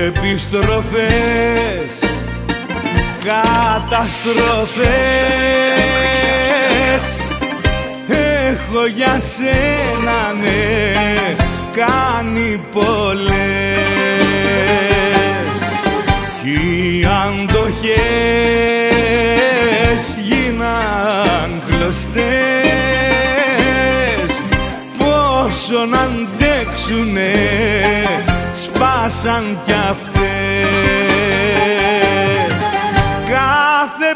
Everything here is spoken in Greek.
επιστροφές, καταστροφές. Έχω για σένα, ναι, κάνει πολλές. Κι οι αντοχές γίναν κλωστές. Πόσο να αντέξουνε, σπάσαν κι αυτές. Κάθε